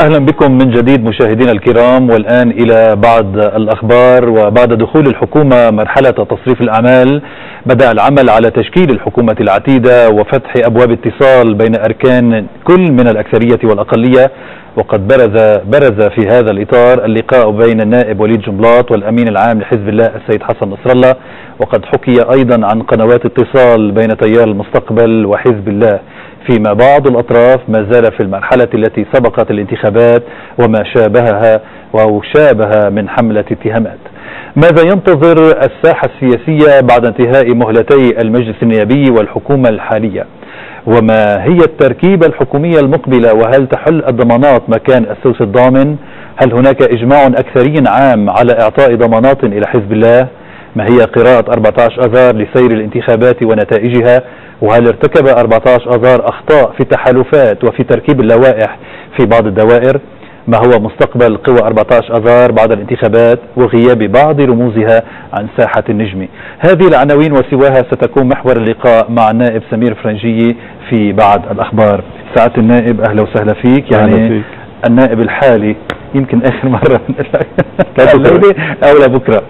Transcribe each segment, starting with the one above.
أهلا بكم من جديد مشاهدينا الكرام، والآن إلى بعض الأخبار. وبعد دخول الحكومة مرحلة تصريف الأعمال، بدأ العمل على تشكيل الحكومة العتيدة وفتح أبواب اتصال بين أركان كل من الأكثرية والأقلية. وقد برز في هذا الإطار اللقاء بين النائب وليد جنبلاط والأمين العام لحزب الله السيد حسن نصر الله. وقد حكي أيضا عن قنوات اتصال بين تيار المستقبل وحزب الله، فيما بعض الأطراف ما زال في المرحلة التي سبقت الانتخابات وما شابهها وشابه من حملة اتهامات. ماذا ينتظر الساحة السياسية بعد انتهاء مهلتي المجلس النيابي والحكومة الحالية؟ وما هي التركيبة الحكومية المقبلة؟ وهل تحل الضمانات مكان السوس الضامن؟ هل هناك إجماع أكثري عام على إعطاء ضمانات إلى حزب الله؟ ما هي قراءة 14 أذار لسير الانتخابات ونتائجها؟ وهل ارتكب 14 أذار أخطاء في التحالفات وفي تركيب اللوائح في بعض الدوائر؟ ما هو مستقبل قوى 14 أذار بعد الانتخابات وغياب بعض رموزها عن ساحة النجم؟ هذه العناوين وسواها ستكون محور اللقاء مع النائب سمير فرنجي في بعض الأخبار. سعادة النائب أهلا وسهلا فيك. يعني النائب الحالي يمكن آخر مرة الليلة أو لبكرة.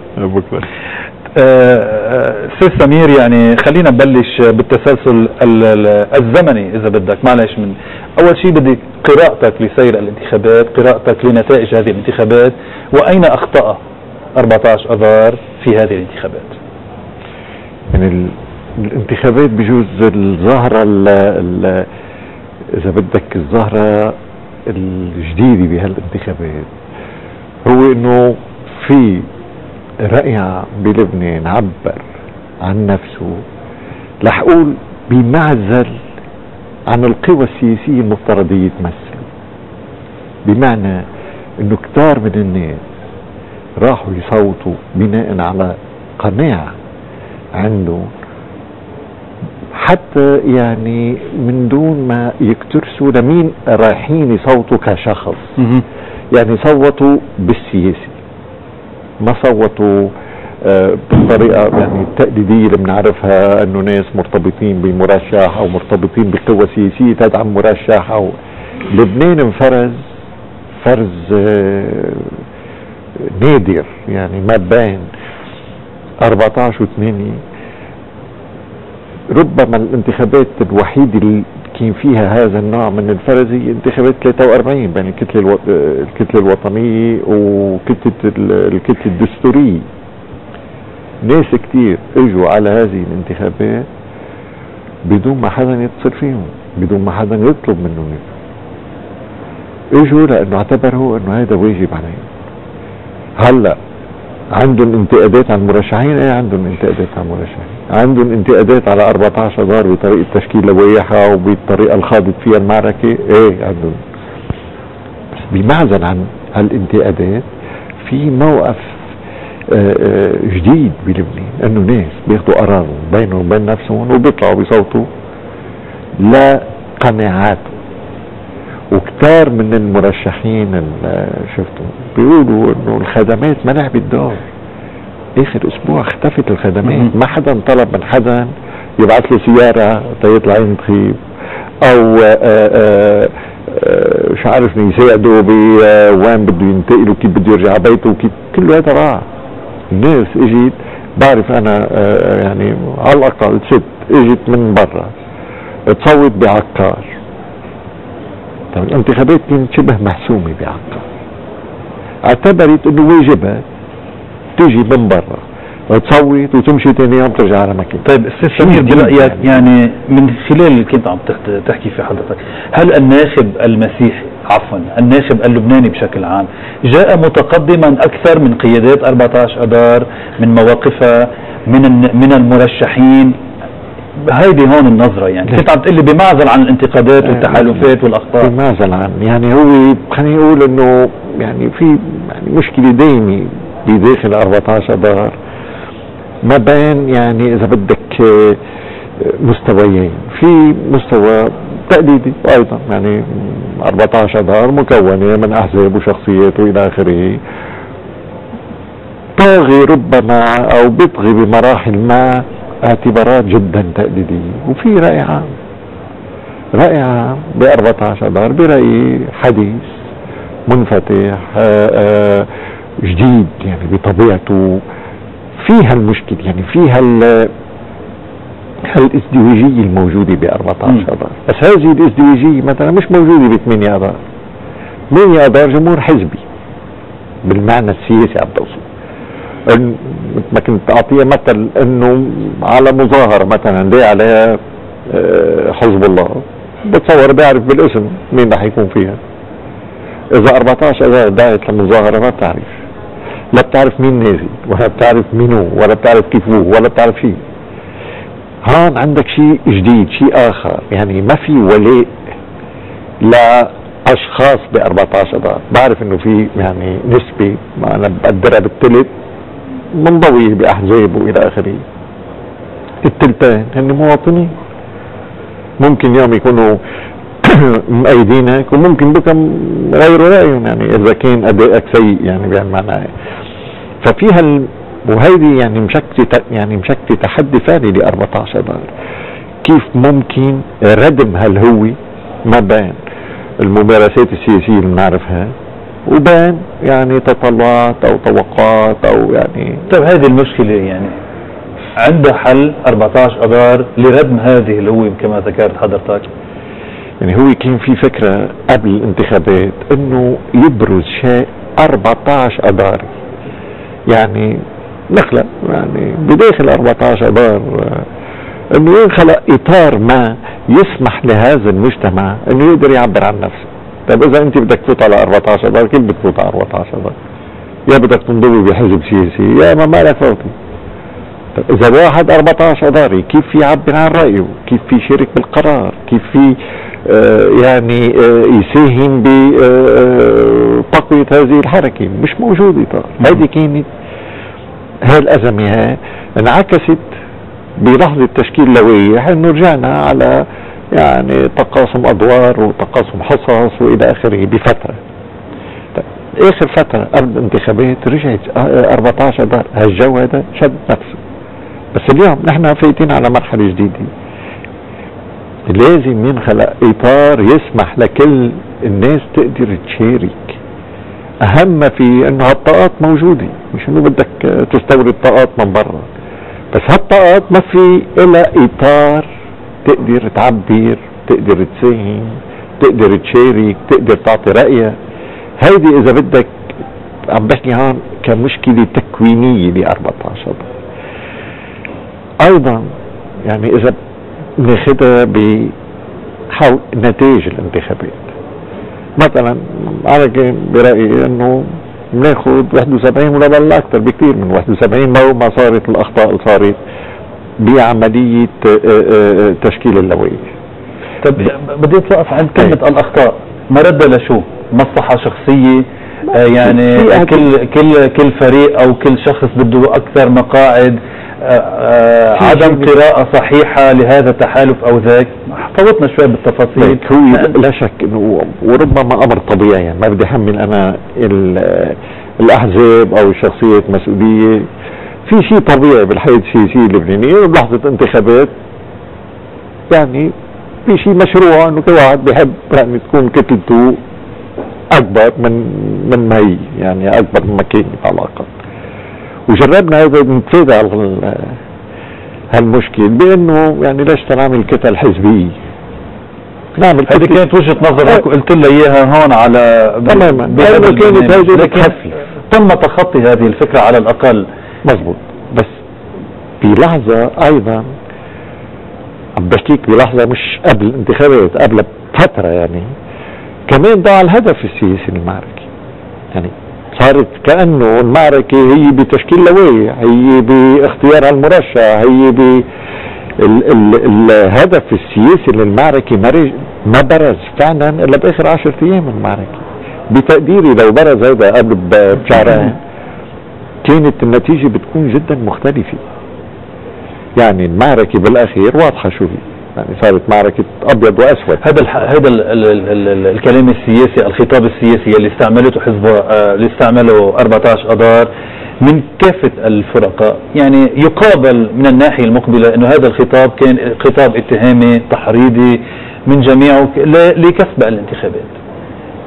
سيد سمير، يعني خلينا نبلش بالتسلسل الزمني إذا بدك. معلش، من أول شيء بدي قراءتك لسير الانتخابات، قراءتك لنتائج هذه الانتخابات، وأين أخطأ 14 أذار في هذه الانتخابات؟ يعني الانتخابات بجوز الظاهرة إذا بدك الظاهرة الجديدة بهالانتخابات هو إنه في رائع بلبنان عبر عن نفسه، رح اقول بمعزل عن القوى السياسية المفترضة يتمثلوا، بمعنى انه كتار من الناس راحوا يصوتوا بناء على قناعة عنده، حتى يعني من دون ما يكترسوا لمين رايحين يصوتوا كشخص. يعني صوتوا بالسياسي، ما صوتوا بالطريقة يعني التقليدية اللي بنعرفها انه ناس مرتبطين بمرشح او مرتبطين بقوة سياسية تدعم مرشح. او لبنان انفرز فرز نادر، يعني ما بين 14 و8. ربما الانتخابات الوحيدة اللي كان فيها هذا النوع من الفرز هي انتخابات 43 بين الكتلة الوطنية وكتلة الكتلة الدستورية. ناس كتير اجوا على هذه الانتخابات بدون ما حدا يتصل فيهم، بدون ما حدا يطلب منهم. اجوا لانه اعتبروا انه هذا واجب عليهم. هلا عندهم انتقادات على المرشحين، ايه عندهم انتقادات على المرشحين، عندهم انتقادات على 14 أذار بطريقة تشكيل لوائحها وبالطريقة اللي خاضت فيها المعركة، ايه عندهم. بس بمعزل عن هالانتقادات في موقف جديد بلبنان، انه ناس بياخدوا قرارهم بينهم وبين نفسهم وبيطلعوا بيصوتوا لقناعاتهم. وكتار من المرشحين اللي شفتهم بيقولوا انه الخدمات ما لعبت دور. اخر اسبوع اختفت الخدمات، ما حدا طلب من حدا يبعث له سيارة تيطلع ينتخب، او مش عارف يساعدوا بوين بده ينتقل وكيف بده يرجع بيته وكيف، كله هذا راح. الناس اجت، بعرف انا يعني على الاقل ست اجت من برا تصوت بعكار. طيب الانتخابات كانت شبه محسومة بعكار، اعتبرت انه واجبها تيجي من برا وتصوت وتمشي ثاني يوم ترجع على مكان. طيب استاذ سمير، برأيك يعني من خلال اللي كنت عم تحكي في حضرتك، هل الناخب المسيحي الناخب اللبناني بشكل عام جاء متقدما اكثر من قيادات 14 أذار، من مواقفها، من المرشحين؟ هيدي هون النظرة. يعني كنت عم تقول لي بمعزل عن الانتقادات والتحالفات والاخطاء. بمعزل عن، يعني هو خليني اقول انه يعني في يعني مشكلة دايمة بداخل 14 أذار ما بين، يعني اذا بدك مستويين. في مستوى تقليدي وايضا، يعني 14 أذار مكونة من احزاب وشخصيات والى اخره، طاغي ربما او بيطغي بمراحل ما اعتبارات جدا تقليدية. وفي رأي عام ب 14 أذار برأيي حديث منفتح جديد يعني بطبيعته، فيها المشكلة يعني فيها الازدواجية الموجودة ب 14 اذار. بس هذه الازدواجية مثلا مش موجودة ب 8 اذار. 8 اذار جمهور حزبي بالمعنى السياسي عم توصل. ما كنت اعطيها مثل انه على مظاهرة مثلا ليه عليها حزب الله، بتصور بيعرف بالاسم مين رح يكون فيها. اذا 14 اذار دعت لمظاهرة ما بتعرف، لا بتعرف مين نازل ولا بتعرف مين هو ولا بتعرف كيف هو ولا بتعرف شيء. هون عندك شيء جديد، شيء اخر، يعني ما في ولاء لاشخاص ب 14 اذار. بعرف انه في يعني نسبة ما انا بقدرها بالثلث منضوية باحزاب والى اخره. الثلثين هن مواطنين، ممكن يوم يكونوا مؤيدينك وممكن بكم غيروا رايهم، يعني اذا كان ادائك سيء يعني بهالمعنى. ففيها وهيدي يعني مشكلة تحدي فعلي ل 14 اذار. كيف ممكن ردم هالهوية ما بين الممارسات السياسية اللي بنعرفها وبين يعني تطلعات او توقعات او يعني. طيب هذه المشكلة يعني عندها حل 14 اذار لردم هذه الهوية كما ذكرت حضرتك؟ يعني هو كان في فكرة قبل الانتخابات انه يبرز شيء 14 اذار، يعني نخلق يعني بداخل 14 اذار انه ينخلق اطار ما يسمح لهذا المجتمع انه يقدر يعبر عن نفسه. طيب اذا انت بدك تفوت على 14 اذار كيف بتفوت على 14 اذار؟ يا بدك تنضوي بحزب سياسي يا ما لك فوتي. طيب اذا واحد 14 اذاري كيف يعبر عن رايه؟ كيف يشارك بالقرار؟ كيف يعني يساهم بتقوية هذه الحركة؟ مش موجود اطار. هذه كانت هاي الازمة هاي انعكست بلحظة تشكيل لوائح انه رجعنا على يعني تقاسم ادوار وتقاسم حصص والى اخره بفترة. طيب اخر فترة قبل الانتخابات رجعت 14 اذار، هالجو هذا شد نفسه. بس اليوم نحن فايتين على مرحلة جديدة، لازم ينخلق اطار يسمح لكل الناس تقدر تشارك. اهم ما في انه هالطاقات موجودة، مش انه بدك تستورد طاقات من برا، بس هالطاقات ما في إلا اطار تقدر تعبر، تقدر تساهم، تقدر تشارك، تقدر تعطي رأيك. هيدي اذا بدك عم بحكي هون كمشكلة تكوينية ل 14 ايضا. يعني اذا ناخدها بحول نتائج الانتخابات مثلا، انا كان برأيي انه بناخد 71 ولا بل اكثر بكثير من 71 لو ما صارت الاخطاء اللي صارت بعملية تشكيل اللوائح. طب بدي اتوقف عند كلمة الاخطاء. مرد لشو؟ مصلحة شخصية يعني كل فريق او كل شخص بده اكثر مقاعد، عدم قراءة صحيحة لهذا التحالف او ذاك؟ فوتنا شوي بالتفاصيل. هو لا شك انه وربما امر طبيعي، يعني ما بدي احمل انا الاحزاب او الشخصيات مسؤولية. في شيء طبيعي بالحياة السياسية اللبنانية بلحظة انتخابات، يعني في شيء مشروع انه كل واحد بيحب يعني تكون كتلته اكبر من ما هي، يعني اكبر من ما كانت على الاقل. وجربنا هذا نتفادى هالمشكل بانه يعني ليش نعمل كتل حزبيه؟ نعمل هذه كانت وجهة نظرك وقلت لي اياها هون على تماما، لانه كانت هذه بتخفي. تم تخطي هذه الفكرة على الاقل. مزبوط. بس بلحظة ايضا عم بحكيك بلحظة مش قبل الانتخابات، قبل فترة يعني كمان ضاع الهدف السياسي للمعركة. يعني صارت كأنه المعركة هي بتشكيل لوائح، هي باختيار المرشح، هي الهدف السياسي للمعركة ما برز فعلا الا باخر 10 ايام من المعركة. بتقديري لو برز هذا قبل بشهرين كانت النتيجة بتكون جدا مختلفة. يعني المعركة بالاخير واضحة شو هي، يعني صارت معركة ابيض واسود. هذا الكلام السياسي، الخطاب السياسي اللي استعملته حزب اللي استعمله 14 اذار من كافة الفرقاء، يعني يقابل من الناحية المقبلة انه هذا الخطاب كان خطاب اتهامي تحريضي من جميعه لكسب الانتخابات.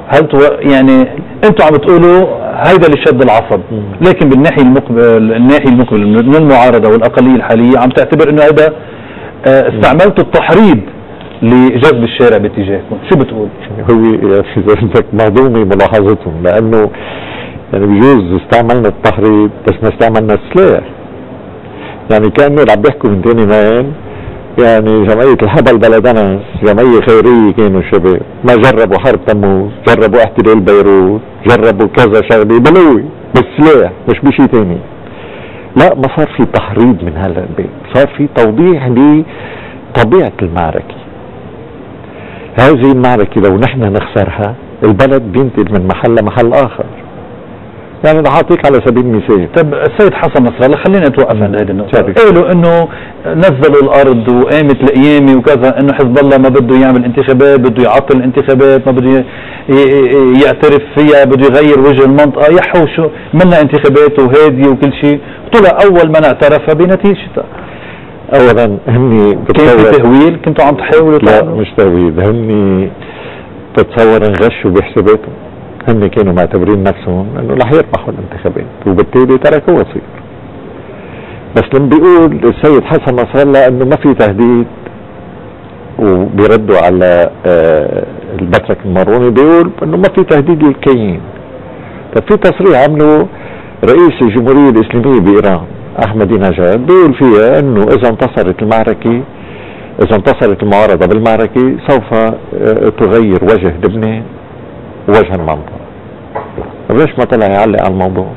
هل يعني انتم عم بتقولوا هيدا اللي شد العصب، لكن بالناحيه المقبل من المعارضه والاقليه الحاليه عم تعتبر انه هيدا استعملتوا التحريض لجذب الشارع باتجاهكم. شو بتقول؟ هو يا اخي بدك مهضومه ملاحظتهم، لانه يعني بجوز استعملنا التحريض بس ما استعملنا السلاح. يعني كانه اللي عم بيحكوا من ثاني مان، يعني جمعية الهبل بلدنا جمعية خيرية كانوا الشباب، ما جربوا حرب تموز، جربوا احتلال بيروت، جربوا كذا شغلة بلوي بالسلاح مش بشي تاني. لا، ما صار في تحريض من هلا البيت، صار في توضيح لطبيعة المعركة. هذه المعركة لو نحن نخسرها البلد بينتقل من محل لمحل آخر. يعني رح اعطيك على سبيل المثال. طب السيد حسن نصر الله، خلينا نتوقف عند هذه النقطة. قالوا انه نزلوا الارض وقامت القيامة وكذا، انه حزب الله ما بده يعمل انتخابات، بده يعطل الانتخابات، ما بده يعترف فيها، بده يغير وجه المنطقة، يحوشوا منا انتخابات وهادية وكل شيء. طلع اول من اعترف بنتيجتها. اولا هني كان في تهويل، كنتوا عم تحاولوا؟ لا مش تهويل، هني تتصور انغشوا بحساباتهم. هن كانوا معتبرين نفسهم انه رح يربحوا الانتخابات، وبالتالي تركوا وصير. بس لما بيقول السيد حسن نصر الله انه ما في تهديد وبيردوا على البترك الماروني، بيقول انه ما في تهديد للكيان. طب في تصريح عمله رئيس الجمهورية الإسلامية بإيران أحمدي نجاد، بيقول فيها انه اذا انتصرت المعركة، اذا انتصرت المعارضة بالمعركة سوف تغير وجه لبنان وجه المنطقة. ليش ما طلع يعلق على الموضوع؟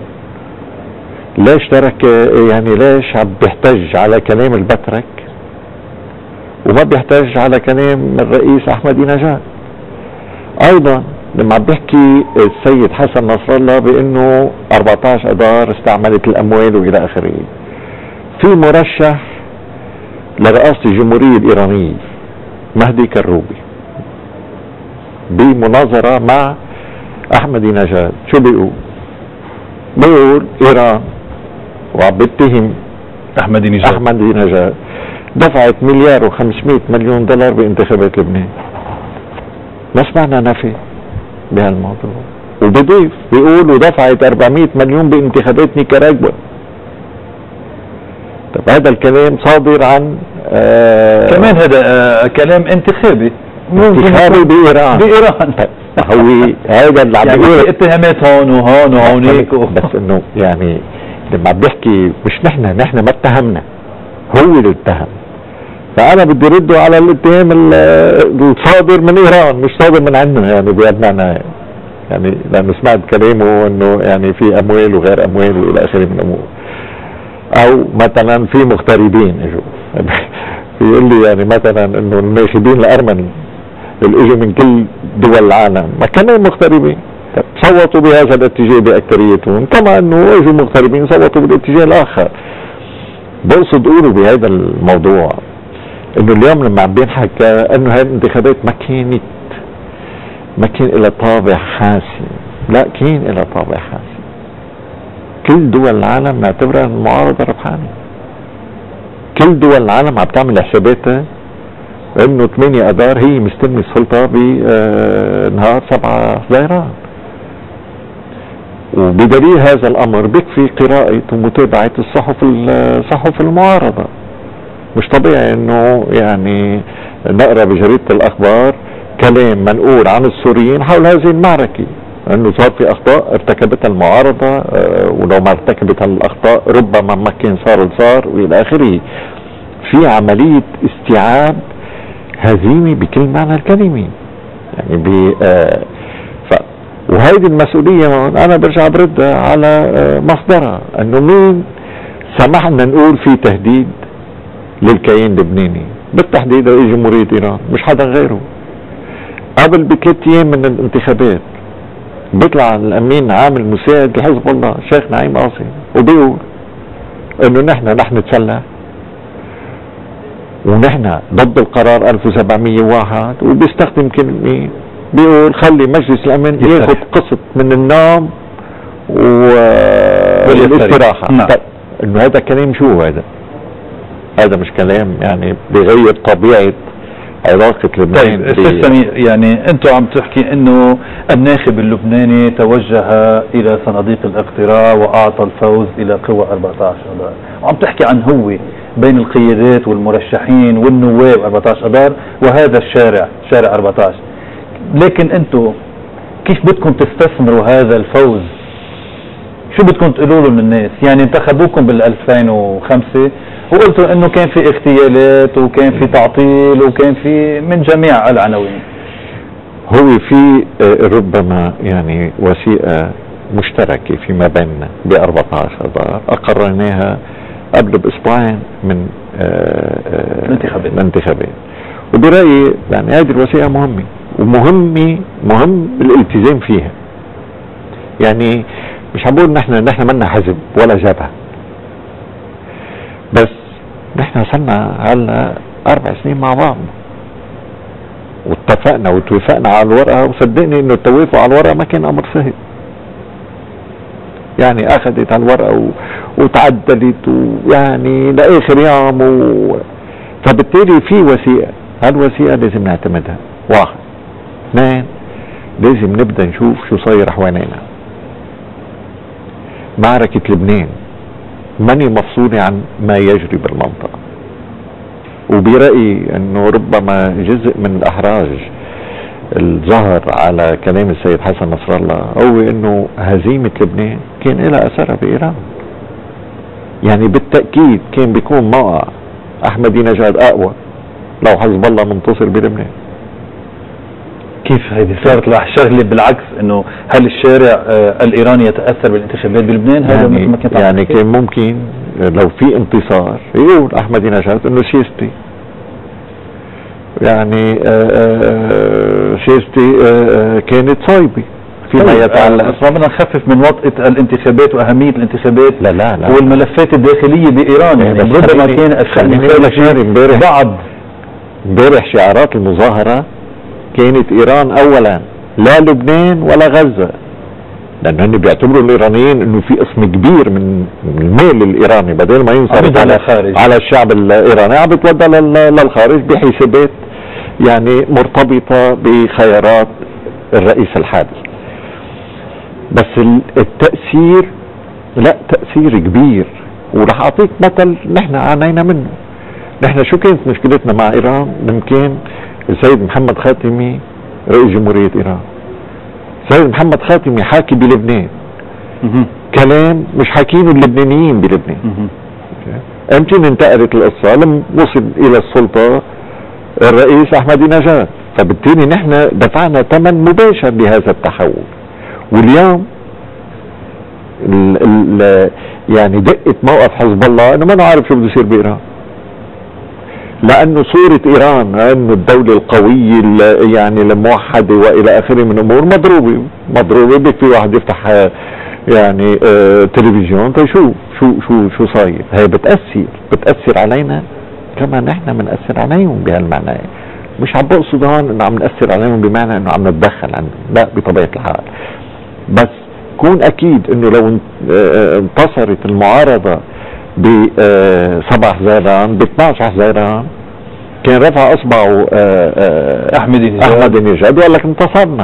ليش ترك؟ يعني ليش عم بيحتج على كلام البترك وما بيحتج على كلام الرئيس أحمدي نجاد؟ أيضا لما عم بيحكي السيد حسن نصر الله بأنه 14 أذار استعملت الأموال وإلى آخره، في مرشح لرئاسة الجمهورية الإيرانية مهدي كروبي بمناظرة مع أحمدي نجاد، شو بيقول؟ بيقول إيران، وعم بيتهم أحمدي نجاد دفعت $1,500,000,000 بانتخابات لبنان. ما سمعنا نفي بهالموضوع. وبضيف بيقول ودفعت 400 مليون بانتخابات نيكاراغوا. طب هذا الكلام صادر عن كمان هذا كلام انتخابي بإيران. هو هذا اللي عم بيقول يعني اتهامات هون وهون وهونيك بس انه يعني لما عم بيحكي مش نحن ما اتهمنا، هو اللي اتهم. فانا بدي رده على الاتهام الصادر من ايران مش صادر من عندنا، يعني بيدنا يعني لانه سمعت كلامه انه يعني في اموال وغير اموال والى اخره من الامور، او مثلا في مغتربين اجوا بيقول لي يعني مثلا انه الناخبين الارمن اللي اجوا من كل دول العالم ما كانوا مغتربين، صوتوا بهذا الاتجاه باكثريتهم، كما انه اجوا مغتربين صوتوا بالاتجاه الاخر. بقصد اقوله بهذا الموضوع انه اليوم لما عم بينحكى انه هاي الانتخابات ما كان لها طابع حاسم، لا كان لها طابع حاسم. كل دول العالم معتبرها المعارضة ربحانة، كل دول العالم عم تعمل حساباتها انه 8 اذار هي مستلمة السلطة بنهار 7 حزيران. وبدليل هذا الامر بيكفي قراءة ومتابعة صحف المعارضة. مش طبيعي انه يعني نقرا بجريدة الاخبار كلام منقول عن السوريين حول هذه المعركة، انه صار في اخطاء ارتكبتها المعارضة، ولو ما ارتكبت الاخطاء ربما ما كان صار والى اخره. في عملية استيعاب هزيمة بكل معنى الكلمة، يعني وهيدي المسؤولية انا برجع بردها على مصدرها، انه مين سمح لنا نقول في تهديد للكيان اللبناني، بالتحديد رئيس جمهورية ايران مش حدا غيره. قبل ب3 ايام من الانتخابات بيطلع الامين عام المساعد لحزب الله الشيخ نعيم قاسم وبيقول انه نحن رح نتسلح ونحن ضد القرار 1701، وبيستخدم كلمة بيقول خلي مجلس الامن ياخذ قسط من النوم والاستراحة. نعم. انه هذا كلام شو هذا مش كلام يعني بيغير طبيعة علاقة لبنان. طيب استاذ سمير، يعني انتم عم تحكي انه الناخب اللبناني توجه الى صناديق الاقتراع واعطى الفوز الى قوى 14 اذار، وعم تحكي عن هو بين القيادات والمرشحين والنواب 14 اذار وهذا الشارع شارع 14، لكن انتم كيف بدكم تستثمروا هذا الفوز؟ شو بدكم تقولوا له للناس؟ يعني انتخبوكم بال 2005 وقلتوا انه كان في اغتيالات وكان في تعطيل وكان في من جميع العناوين. هو في ربما يعني وثيقة مشتركة فيما بيننا ب 14 اذار اقررناها قبل باسبوعين من الانتخابات، وبرأيي يعني هذه الوثيقة مهمة مهم الالتزام فيها. يعني مش عم بقول نحن منا حزب ولا جبهة، بس نحن صرنا هلا 4 سنين مع بعض واتفقنا وتوافقنا على الورقة، وصدقني انه التوافق على الورقة ما كان امر سهل. يعني اخذت على الورقة وتعدلت ويعني لاخر يوم فبالتالي في وثيقة، هالوثيقة لازم نعتمدها. 1 2 لازم نبدأ نشوف شو صاير حوالينا. معركة لبنان ماني مفصولة عن ما يجري بالمنطقة، وبرأيي انه ربما جزء من الاحراج الظهر على كلام السيد حسن نصر الله هو انه هزيمة لبنان كان لها اثرها بايران. يعني بالتأكيد كان بيكون موقع احمدي نجاد اقوى لو حزب الله منتصر بلبنان. كيف هيدي صارت شغله بالعكس، انه هل الشارع الايراني يتاثر بالانتخابات بلبنان؟ هذا ما كان يعني كان ممكن لو في انتصار يقول احمدي نجاد انه سياستي يعني سياستي كانت صايبه فيما يتعلق. بدنا نخفف من وطئة الانتخابات واهميه الانتخابات لا والملفات الداخليه بايران. يعني ربما كان الشأن امبارح شعارات المظاهره كانت ايران اولا، لا لبنان ولا غزه، لانه هن بيعتبروا الايرانيين انه في قسم كبير من المال الايراني بدل ما ينصرف على الشعب الايراني عم بتودى للخارج بحسابات يعني مرتبطه بخيارات الرئيس الحالي. بس التاثير لا تاثير كبير، ورح اعطيك مثل نحن عانينا منه. نحن شو كانت مشكلتنا مع ايران؟ يمكن السيد محمد خاتمي رئيس جمهورية ايران، السيد محمد خاتمي حاكي بلبنان كلام مش حاكينه اللبنانيين بلبنان. امتى انتقلت القصة؟ لما وصل الى السلطة الرئيس احمدي نجاد، فبالتالي نحن دفعنا ثمن مباشر لهذا التحول. واليوم يعني دقت موقف حزب الله انه ما نعرف شو بده يصير بايران، لانه صورة ايران انه الدولة القوية يعني الموحدة والى اخره من امور مضروبة. بدك في واحد يفتح يعني تلفزيون فيشوف شو صاير. هي بتأثر علينا كما نحن بنأثر عليهم بهالمعنى. مش عم بقصد هون انه عم نأثر عليهم بمعنى انه عم نتدخل عنهم، لا بطبيعة الحال، بس كون اكيد انه لو انتصرت المعارضة ب 7 حزيران ب 12 حزيران كان رفع اصبعه احمدي نجاد وقال لك انتصرنا.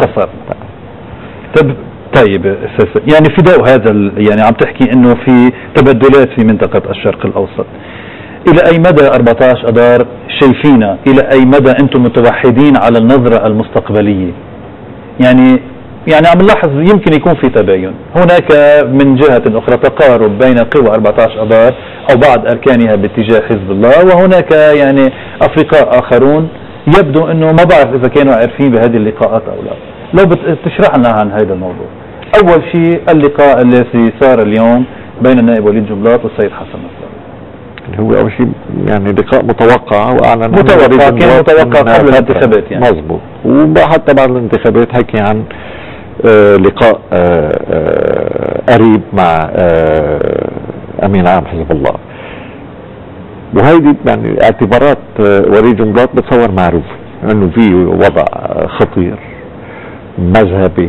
طيب يعني فداء هذا يعني عم تحكي انه في تبدلات في منطقة الشرق الاوسط، الى اي مدى 14 اذار شايفينا؟ الى اي مدى انتم متوحدين على النظرة المستقبلية؟ يعني عم نلاحظ يمكن يكون في تباين هناك من جهة أخرى، تقارب بين قوى 14 اذار أو بعض أركانها باتجاه حزب الله، وهناك يعني أفرقاء آخرون يبدو أنه ما بعرف إذا كانوا عارفين بهذه اللقاءات أو لا. لو بتشرح لنا عن هذا الموضوع. أول شيء اللقاء الذي صار اليوم بين النائب وليد جنبلاط والسيد حسن نصر الله، هو أول شيء يعني لقاء متوقع، وأعلن كان متوقع قبل الانتخابات يعني مظبوط، وحتى بعد الانتخابات حكي عن لقاء قريب مع امين عام حزب الله. وهيدي يعني اعتبارات وليد جنبلاط بتصور معروف انه في وضع خطير مذهبي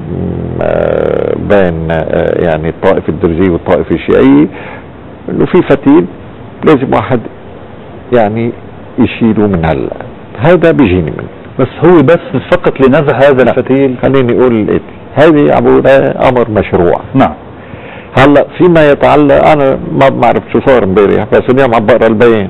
بين يعني الطائفة الدرزية والطائفة الشيعية، انه في فتيل لازم واحد يعني يشيله من هذا بيجيني منه. بس هو بس فقط لنزع هذا الفتيل. خليني اقول الاتي، هذه عبورة امر مشروع. نعم. هلا فيما يتعلق، انا ما بعرف شو صار امبارح، بس اليوم عم بقرا البيان.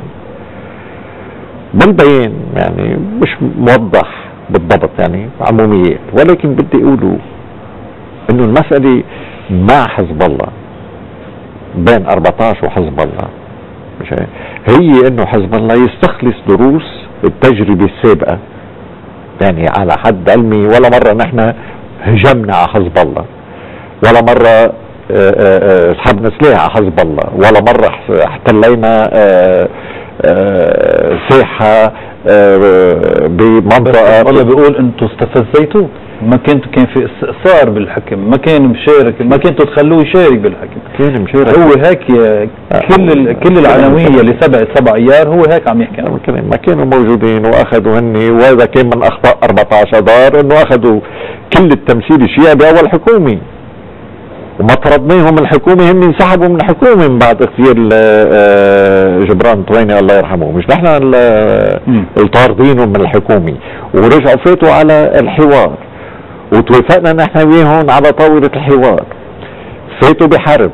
بالبيان يعني مش موضح بالضبط، يعني عموميات، ولكن بدي اقوله انه المسألة مع حزب الله، بين 14 وحزب الله، مش هي انه حزب الله يستخلص دروس التجربة السابقة. يعني على حد علمي ولا مرة نحن هجمنا على حزب الله، ولا مرة سحبنا سلاح على حزب الله، ولا مرة احتلينا ساحة بمنطقة. والله بيقول انتم استفزيتوه، ما كنتوا، كان في استئثار بالحكم، ما كان مشارك، ما كنتوا تخلوه يشارك بالحكم. كان مشارك. هو هيك كل العناوية اللي سبقت 7 ايار هو هيك عم يحكي عنه. ما كانوا موجودين واخذوا هني، وهذا كان من اخطاء 14 اذار انه اخذوا كل التمثيل الشيعي باول حكومة، وما طردناهم من الحكومة، هم انسحبوا من الحكومة من بعد اغتيال جبران طويني الله يرحمه، مش نحن الطاردينهم من الحكومة، ورجعوا فاتوا على الحوار، وتوافقنا نحن وياهم على طاولة الحوار. فاتوا بحرب،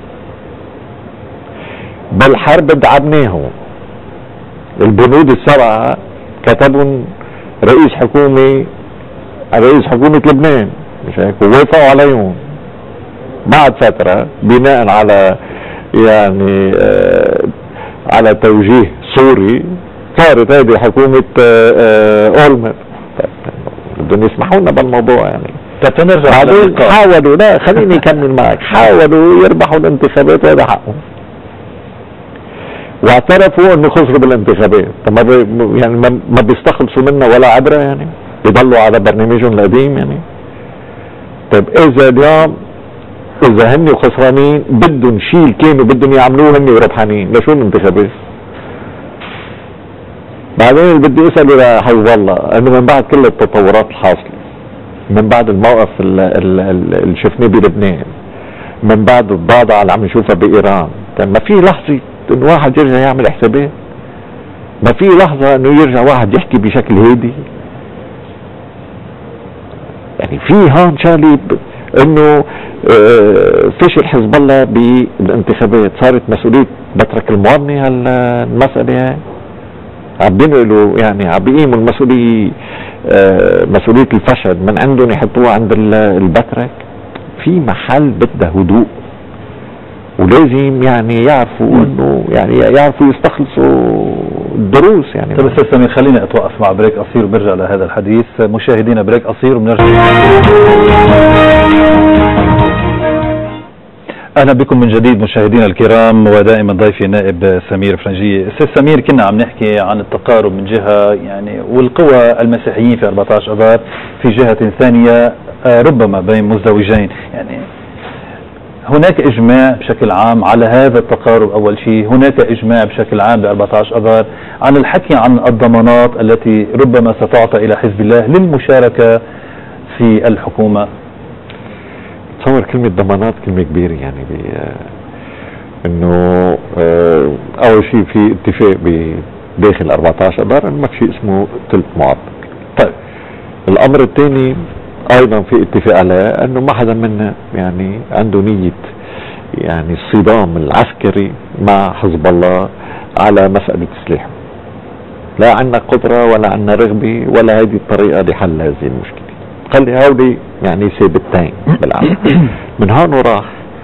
بالحرب دعبناهم. البنود ال7 كتبهم رئيس حكومة لبنان، مش هيك؟ ووافقوا عليهم بعد فترة بناء على يعني على توجيه سوري. صارت هذه حكومة أولمر. بدهم يسمحوا لنا بالموضوع يعني. تنرجع حاولوا، لا خليني اكمل معك، حاولوا يربحوا الانتخابات وهذا حقهم، واعترفوا انه خسروا بالانتخابات. طب يعني ما بيستخلصوا منا ولا عبرة يعني، بيضلوا على برنامجهم القديم يعني. طيب اذا اليوم اذا هن خسرانين بدهم شيء كانوا بدهم يعملوه هن وربحانين، لشو الانتخابات؟ بعدين بدي اساله لحزب الله انه من بعد كل التطورات الحاصله، من بعد الموقف اللي شفناه بلبنان، من بعد الضاضة اللي عم نشوفها بايران، ما في لحظه انه واحد يرجع يعمل حسابات؟ ما في لحظه انه يرجع واحد يحكي بشكل هادي؟ يعني في هون شغله انه فشل حزب الله بالانتخابات صارت مسؤوليه بترك المواطنه هالمساله هاي. عم بينقلوا يعني عم بيقيموا المسؤوليه مسؤوليه الفشل من عندهم يحطوها عند البترك. في محل بدها هدوء، ولازم يعني يعرفوا انه يعني يعرفوا يستخلصوا الدروس يعني. طيب استاذ سمير، خليني اتوقف مع بريك قصير وبرجع لهذا الحديث. مشاهدينا بريك قصير وبنرجع. اهلا بكم من جديد مشاهدينا الكرام، ودائما ضيفي النائب سمير فرنجية. استاذ سمير، كنا عم نحكي عن التقارب من جهة يعني والقوى المسيحيين في 14 اذار في جهة ثانية ربما بين مزدوجين، يعني هناك اجماع بشكل عام على هذا التقارب. اول شيء هناك اجماع بشكل عام ب 14 اذار عن الحكي عن الضمانات التي ربما ستعطى الى حزب الله للمشاركة في الحكومة. تصور كلمة ضمانات كلمة كبيرة يعني انه اول شيء في اتفاق بداخل 14 اذار انه ما في شيء اسمه ثلث معطل. طيب الامر الثاني ايضا في اتفاق على انه ما حدا منا يعني عنده نية يعني الصدام العسكري مع حزب الله على مسألة سلاحه. لا عندنا قدرة ولا عندنا رغبة ولا هذه الطريقة لحل هذه المشكلة. خلي هولي يعني ثابتين بالعالم. من هون وراح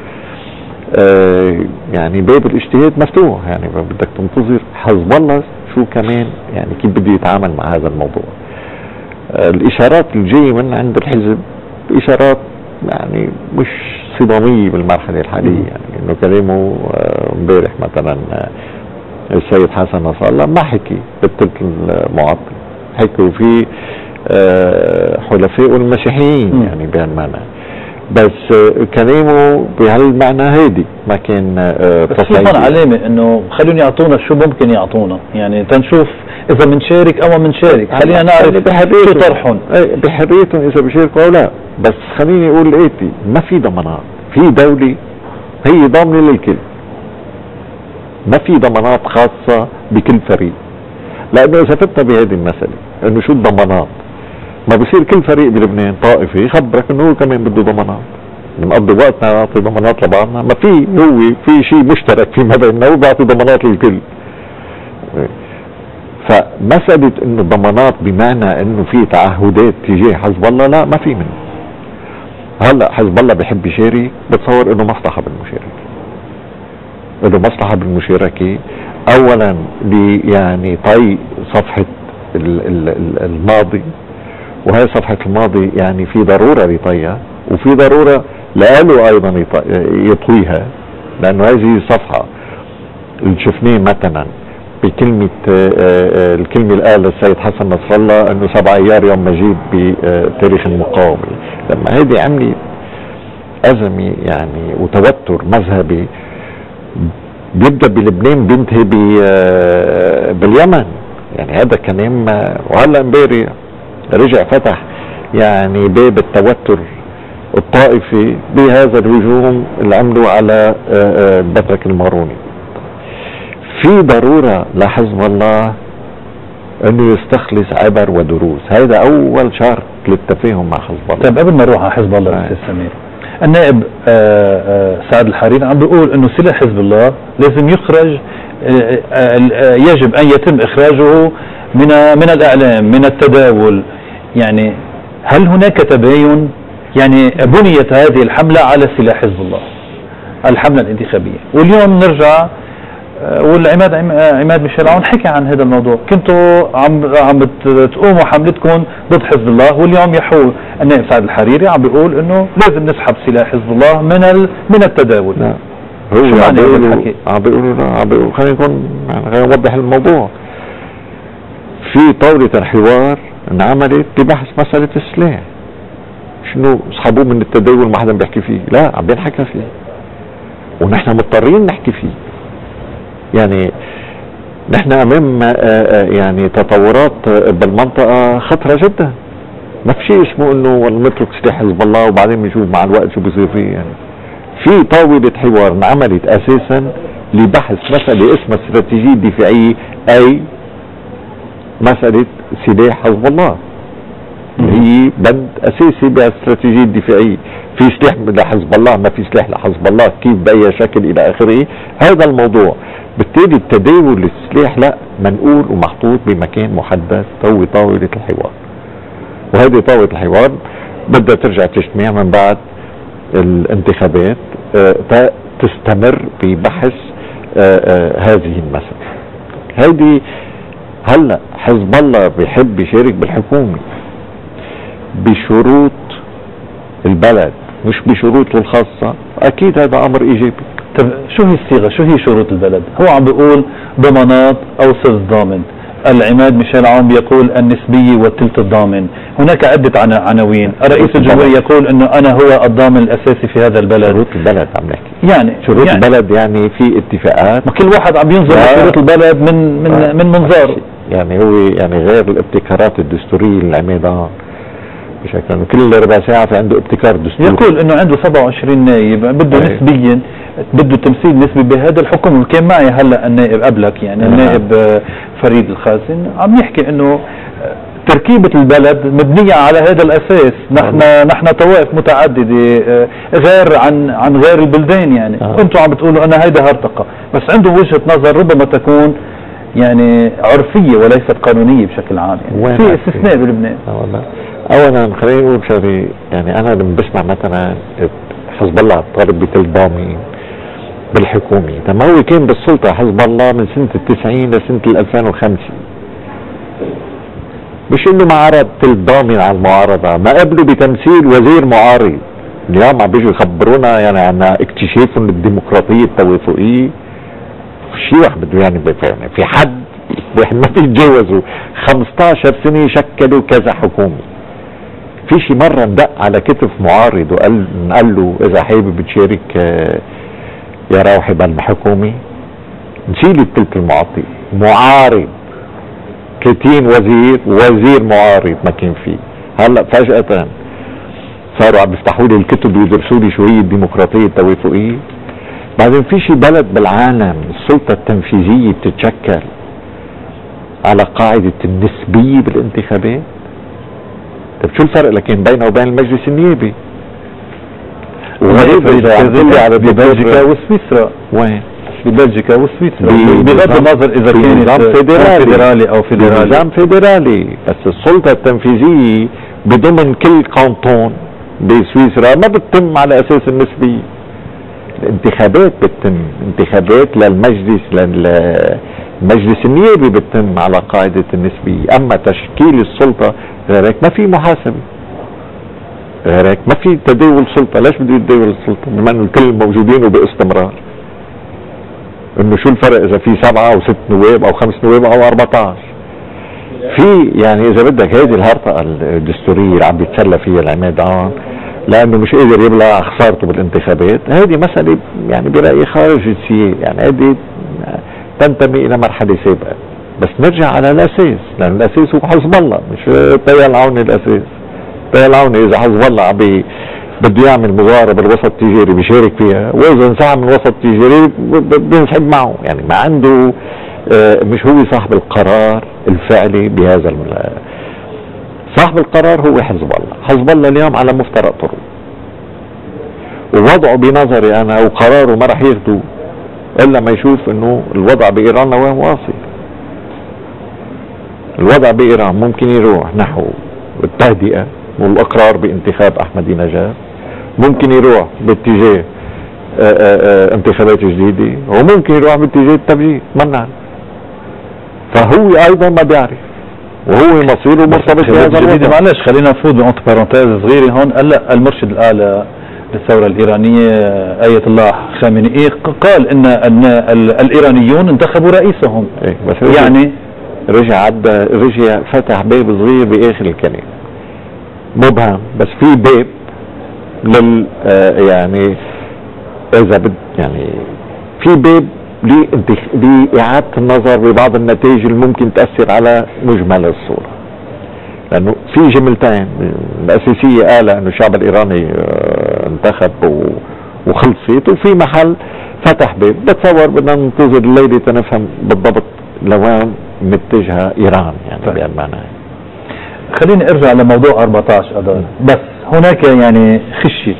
يعني باب الاجتهاد مفتوح، يعني بدك تنتظر حزب الله شو كمان يعني كيف بده يتعامل مع هذا الموضوع. الاشارات الجايه من عند الحزب اشارات يعني مش صداميه بالمرحله الحاليه، يعني انه كلامه امبارح مثلا السيد حسن نصر الله ما حكي بالثلث المعطل، حكوا في حلفاء المسيحيين يعني بهالمعنى، بس كلامه بهالمعنى هادي ما كان بس في هون علامة انه خليهم يعطونا شو ممكن يعطونا، يعني تنشوف اذا بنشارك او ما بنشارك، خلينا نعرف شو طرحهم بحريتهم اذا بيشاركوا او لا. بس خليني اقول الاتي، ما في ضمانات، في دولة هي ضامنة للكل، ما في ضمانات خاصة بكل فريق. لانه اذا فتنا بهذه المساله انه شو الضمانات، ما بصير كل فريق بلبنان طائفي يخبرك انه هو كمان بده ضمانات، بنقضي وقتنا نعطي ضمانات لبعضنا، ما في شيء مشترك فيما بيننا وبعطي ضمانات للكل. فمسألة انه ضمانات بمعنى انه في تعهدات تجاه حزب الله، لا ما في منه. هلا حزب الله بيحب يشارك، بتصور انه مصلحة بالمشاركة، انه مصلحة بالمشاركة اولا يعني طي صفحة الماضي، وهي صفحة الماضي يعني في ضرورة لطيها، وفي ضرورة لقاله ايضا يطويها، لانه هذه الصفحة اللي شفناه مثلا بكلمة الكلمة اللي قالها السيد حسن نصر الله انه 7 ايار يوم مجيد بتاريخ المقاومة، لما هيدي عملت ازمة يعني وتوتر مذهبي بيبدا بلبنان بينتهي باليمن، يعني هذا كلام. وهلا امبارح رجع فتح يعني باب التوتر الطائفي بهذا الهجوم اللي عملوا على بطرك الماروني. في ضرورة لحزب الله انه يستخلص عبر ودروس، هذا اول شرط للتفاهم مع حزب الله. طيب قبل ما نروح على حزب الله استاذ سمير، النائب سعد الحريري عم بيقول انه سلاح حزب الله لازم يخرج، يجب ان يتم اخراجه من الاعلام، من التداول. يعني هل هناك تباين؟ يعني بنيت هذه الحملة على سلاح حزب الله، الحملة الانتخابية، واليوم نرجع عماد ميشيل عون حكى عن هذا الموضوع، كنتوا عم تقوموا حملتكم ضد حزب الله، واليوم يحول النائب سعد الحريري عم بيقول انه لازم نسحب سلاح حزب الله من التداول. لا هو عم بيقولوا خلينا نوضح الموضوع. في طاولة الحوار انعملت ببحث مسألة السلاح، شنو سحبوه من التداول ما حدا بيحكي فيه، لا عم بينحكى فيه ونحن مضطرين نحكي فيه. يعني نحن امام يعني تطورات بالمنطقة خطرة جدا، ما في شيء اسمه انه نترك سلاح حزب الله وبعدين بنشوف مع الوقت شو بصير فيه. يعني في طاولة حوار انعملت اساسا لبحث مسألة اسمها استراتيجية دفاعية، اي مسألة سلاح حزب الله، هي بند اساسي بالاستراتيجية الدفاعية. في سلاح لحزب الله، ما في سلاح لحزب الله، كيف باي شكل الى اخره، هذا الموضوع. بالتالي التداول للسلاح لا منقول ومحطوط بمكان محدد، هو طاولة الحوار، وهذه طاولة الحوار بدها ترجع تجتمع من بعد الانتخابات تستمر في بحث هذه المسألة. هذه هلا حزب الله بيحب يشارك بالحكومة بشروط البلد مش بشروطه الخاصة، اكيد هذا امر ايجابي. طب شو هي الصيغة، شو هي شروط البلد؟ هو عم بيقول ضمانات او سلف ضامن، العماد ميشيل عون يقول النسبية والثلث الضامن، هناك عدة عناوين، رئيس الجمهورية يقول انه انا هو الضامن الاساسي في هذا البلد. شروط البلد عم نحكي، يعني شروط البلد يعني في اتفاقات، ما كل واحد عم ينظر لشروط البلد من منظار. يعني هو يعني غير الابتكارات الدستورية للعميدان بشكل كل ربع ساعة في عنده ابتكار دستوري، يقول انه عنده 27 نائب بده نسبيا، بده تمثيل نسبي بهذا الحكم. وكان معي هلا النائب قبلك يعني النائب فريد الخازن عم يحكي انه تركيبة البلد مبنية على هذا الاساس. نحن طوائف متعددة غير عن غير البلدان، يعني انتم عم بتقولوا انا هيدا هرطقة، بس عنده وجهة نظر ربما تكون يعني عرفية وليست قانونية بشكل عام. يعني في استثناء بلبنان. اولا خلينا نقول شغله، يعني انا لما بسمع مثلا حزب الله طالب بثلث ضامن بالحكومه، طب ما هو كان بالسلطه حزب الله من سنه ال90 لسنه 2005، مش انه معارض ثلث ضامن على المعارضه، ما قبلوا بتمثيل وزير معارض. اليوم عم بيجوا يخبرونا يعني عن اكتشاف الديمقراطيه التوافقيه، شيء واحد بده يعني في حد ما بيتجاوزوا 15 سنه شكلوا كذا حكومه. في شي مرة ندق على كتف معارض وقال له اذا حابب بتشارك يا روحي بالحكومة نشيل الثلث المعطي، معارض 30 وزير معارض ما كان فيه. هلا فجأة صاروا عم بيفتحوا لي الكتب ويدرسوا لي شو هي الديمقراطية التوافقية. بعدين في شي بلد بالعالم السلطة التنفيذية بتتشكل على قاعدة النسبية بالانتخابات. طيب شو الفرق لكن بينه وبين المجلس النيابي؟ ببلجيكا وسويسرا. وين؟ ببلجيكا وسويسرا بغض النظر اذا كان فيدرالي او فيدرالي. نظام فيدرالي، بس السلطة التنفيذية بضمن كل كانتون بسويسرا ما بتتم على اساس النسبية. الانتخابات بتتم، انتخابات للمجلس النيابي بتتم على قاعدة النسبية، اما تشكيل السلطة غير هيك ما في محاسبة، غير هيك ما في تداول سلطة. ليش بده يتداول السلطة بما انه الكل موجودين وباستمرار؟ انه شو الفرق اذا في 7 أو 6 نواب او 5 نواب او 14؟ في يعني اذا بدك هيدي الهرطقة الدستورية اللي عم بيتسلى فيها العماد عون لانه مش قادر يبلع خسارته بالانتخابات، هيدي مسألة يعني برأيي خارج السياق، يعني هيدي تنتمي الى مرحلة سابقة. بس نرجع على الاساس، لان الاساس هو حزب الله مش طيال العوني. الاساس طيال العوني اذا حزب الله بده يعمل مظاهرة بالوسط التجاري بيشارك فيها، واذا انسحب من الوسط التجاري بينسحب معه، يعني ما عنده مش هو صاحب القرار الفعلي بهذا صاحب القرار هو حزب الله. حزب الله اليوم على مفترق طرق، ووضعه بنظري انا وقراره ما راح ياخده الا ما يشوف انه الوضع بايران نواه واصل. الوضع بايران ممكن يروح نحو التهدئة والاقرار بانتخاب احمدي نجاد، ممكن يروح باتجاه انتخابات جديدة، وممكن يروح باتجاه التبجيل، ما نعرف. فهو ايضا ما بيعرف، وهو مصيره مرتبط بهذا الوضع. معلش خلينا نفوت بأنت بارونتيز صغيرة هون. هلا المرشد الاعلى للثورة الإيرانية آية الله خامنئي قال ان الايرانيون انتخبوا رئيسهم. إيه بس يعني رجع فتح باب صغير باخر الكلام مبهم، بس في باب يعني اذا يعني في باب لإعادة النظر ببعض النتائج اللي ممكن تأثر على مجمل الصورة. لأنه في جملتين الأساسية قال أنه الشعب الإيراني انتخب وخلصت، وفي محل فتح باب. بتصور بدنا ننتظر الليلة تنفهم بالضبط لوين متجهة إيران يعني بهالمعنى. خليني ارجع لموضوع 14 اذار. بس هناك يعني خشية،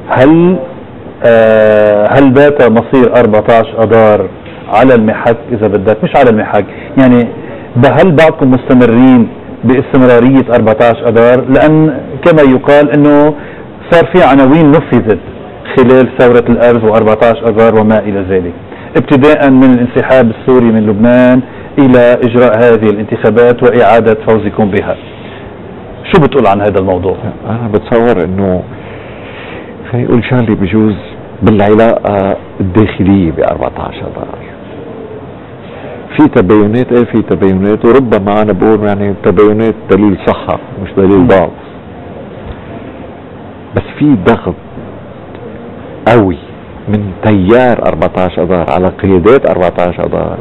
هل بات مصير 14 اذار على المحك اذا بدك، مش على المحك يعني، هل بعضكم مستمرين باستمرارية 14 اذار؟ لان كما يقال انه صار في عناوين نفذت خلال ثورة الارز و14 اذار وما الى ذلك، ابتداء من الانسحاب السوري من لبنان الى اجراء هذه الانتخابات واعادة فوزكم بها. شو بتقول عن هذا الموضوع؟ انا بتصور انه خلينا نقول شغله بجوز بالعلاقه الداخليه ب 14 اذار في تباينات. في تباينات، وربما انا بقول يعني تباينات دليل صحه مش دليل ضعف، بس في ضغط قوي من تيار 14 اذار على قيادات 14 اذار.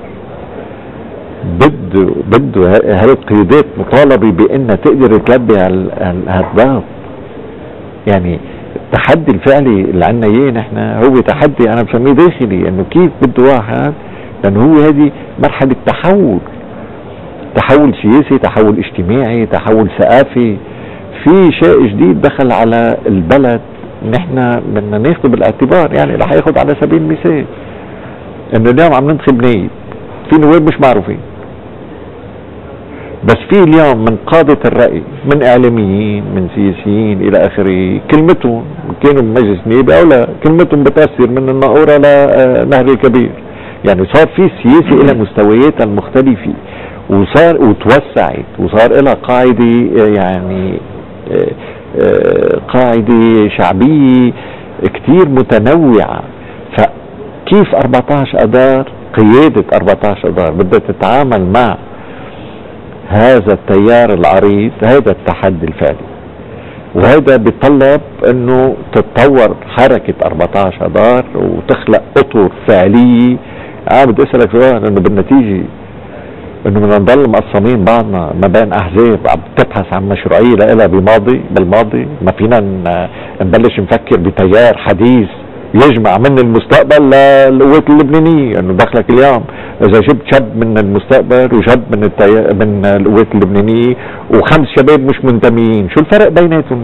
بده هالقيادات مطالبه بانها تقدر تلبي هالضغط. يعني التحدي الفعلي اللي عنا اياه نحن هو تحدي انا بسميه داخلي، انه كيف بده واحد، لانه هو هذه مرحله تحول سياسي، تحول اجتماعي، تحول ثقافي، في شيء جديد دخل على البلد نحن بدنا ناخذه بالاعتبار. يعني رح ياخذ على سبيل المثال انه اليوم عم ننتخب نايب، في نواب مش معروفين، بس في اليوم من قادة الرأي، من اعلاميين، من سياسيين الى اخره، كلمتهم كانوا بمجلس نيابي او لا، كلمتهم بتأثر من الناقورة لنهر الكبير. يعني صار في سياسة الى مستوياتها المختلفة، وتوسعت وصار لها قاعدة، يعني قاعدة شعبية كتير متنوعة. فكيف 14 اذار، قيادة 14 اذار بدها تتعامل مع هذا التيار العريض، هذا التحدي الفعلي، وهذا بيطلب انه تتطور حركة 14 اذار وتخلق اطر فعلية. بدي اسألك سؤال، انه بالنتيجة انه بدنا نضل مقسمين بعضنا ما بين احزاب عم تبحث عن مشروعية لها بالماضي، ما فينا نبلش نفكر بتيار حديث يجمع من المستقبل للقوات اللبنانية. انه دخلك اليوم اذا جبت شاب من المستقبل وشاب من القوات اللبنانيه و5 شباب مش منتميين، شو الفرق بيناتهم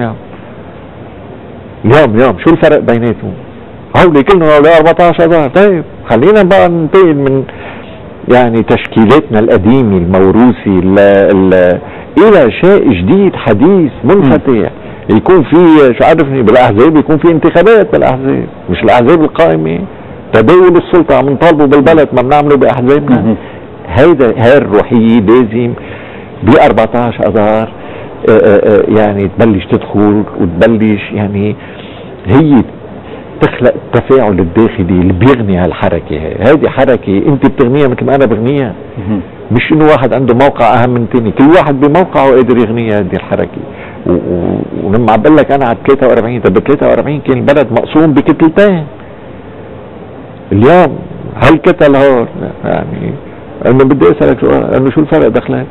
اليوم شو الفرق بيناتهم؟ هولي كلهم هولي 14 اذار. طيب خلينا بقى ننتقل من يعني تشكيلاتنا القديمه الموروثه الى شيء جديد حديث منفتح، يكون في شو عرفني بالاحزاب، يكون في انتخابات بالاحزاب، مش الاحزاب القائمه تداول السلطه عم نطالبوا بالبلد ما بنعمله باحزابنا. هاي الروحيه لازم ب 14 اذار يعني تبلش تدخل وتبلش يعني هي تخلق التفاعل الداخلي اللي بيغني هالحركه. هذه حركه انت بتغنيها مثل ما انا بغنيها، مش انه واحد عنده موقع اهم من الثاني، كل واحد بموقعه قادر يغنيها هذه الحركه. ولما عم بقول لك انا على 43 طب 43 كان البلد مقسوم بكتلتين. اليوم هالكتل هون يعني انه بدي اسالك سؤال، انه شو الفرق دخلك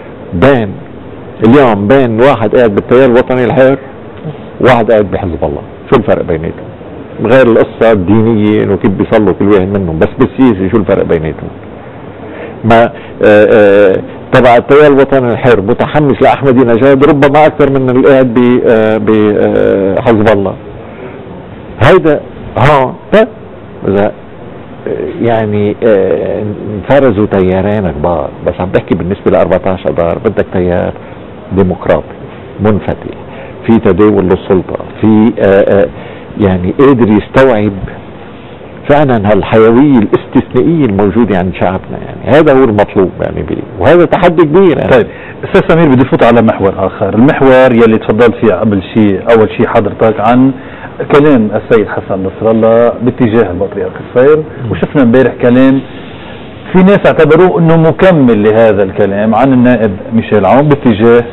اليوم بين واحد قاعد بالتيار الوطني الحر وواحد قاعد بحزب الله؟ شو الفرق بيناتهم؟ غير القصه الدينيه انه كيف بيصلوا كل واحد منهم، بس بالسياسه شو الفرق بيناتهم؟ ما تبع التيار الوطني الحر متحمس لاحمدي نجاد ربما اكثر من القاعد بحزب الله. هيدا اذا يعني انفرزوا تيارين كبار، بس عم بحكي بالنسبه ل 14 اذار بدك تيار ديمقراطي منفتح في تداول للسلطه، في يعني قادر يستوعب فعلا هالحيويه الاستثنائيه الموجوده عند شعبنا. يعني هذا هو المطلوب يعني وهذا تحدي كبير يعني. طيب استاذ سمير بدي فوت على محور اخر، المحور يلي تفضلت فيه اول شيء حضرتك عن كلام السيد حسن نصر الله باتجاه البطريرك الصغير، وشفنا امبارح كلام في ناس اعتبروه انه مكمل لهذا الكلام عن النائب ميشيل عون باتجاه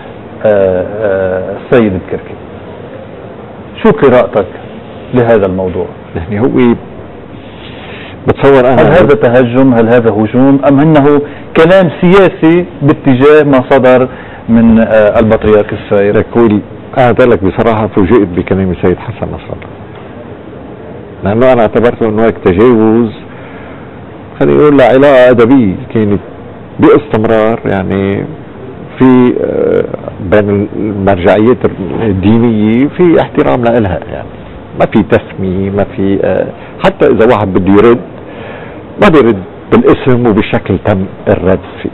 السيد الكركي. شو قراءتك لهذا الموضوع؟ يعني هو بتصور انا هل هذا تهجم، هل هذا هجوم، ام انه كلام سياسي باتجاه ما صدر من البطريرك الصغير؟ لك انا لك بصراحه فوجئت بكلام السيد حسن نصر الله، لانه انا اعتبرته انه هيك تجاوز خلينا نقول لعلاقه ادبيه كانت باستمرار يعني في بين المرجعيات الدينيه في احترام لها، يعني ما في تسميه، ما في حتى اذا واحد بده يرد ما بيرد بالاسم وبالشكل تم الرد فيه.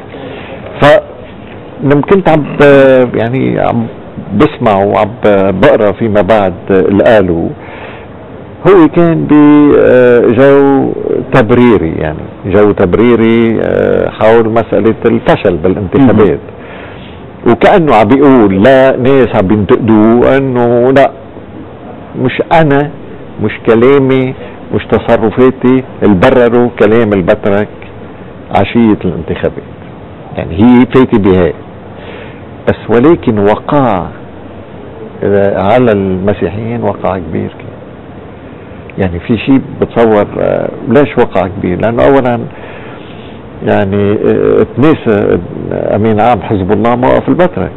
فلما كنت عم يعني عم بسمع وعم بقرا فيما بعد اللي قالوا، هو كان بجو تبريري، يعني جو تبريري حول مسألة الفشل بالانتخابات، وكأنه عم بيقول لا ناس عم بينتقدوه انه لا مش انا، مش كلامي، مش تصرفاتي اللي برروا كلام البطرك عشية الانتخابات. يعني هي فاتي بهاي بس، ولكن وقع على المسيحيين وقع كبير كان. يعني في شيء بتصور ليش وقع كبير؟ لانه اولا يعني تناسى امين عام حزب الله موقف البطرك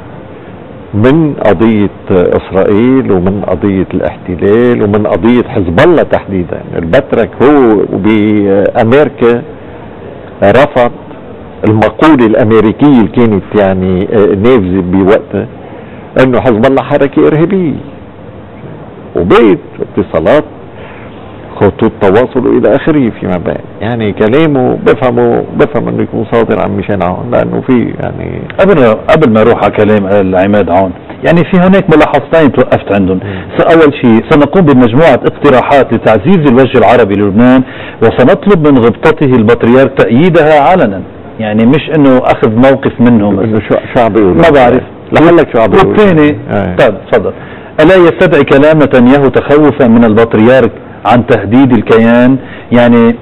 من قضية اسرائيل ومن قضية الاحتلال ومن قضية حزب الله تحديدا. البطرك هو بامريكا رفض المقولة الامريكية اللي كانت يعني نافذة بوقتها انه حزب الله حركة ارهابية، وبيت اتصالات خطوط تواصل الى اخره فيما بعد. يعني كلامه بفهم انه يكون صادر عن ميشيل عون، لانه في يعني قبل ما اروح على كلام عماد عون، يعني في هناك ملاحظتين توقفت عندهم. اول شيء سنقوم بمجموعه اقتراحات لتعزيز الوجه العربي للبنان، وسنطلب من غبطته البطريرك تأييدها علنا. يعني مش انه اخذ موقف منهم، انه شو عم بيقول؟ ما بعرف لعلك شو عم بيقول. والثاني طيب تفضل، الا يستدعي كلام نتنياهو تخوفا من البطريرك عن تهديد الكيان؟ يعني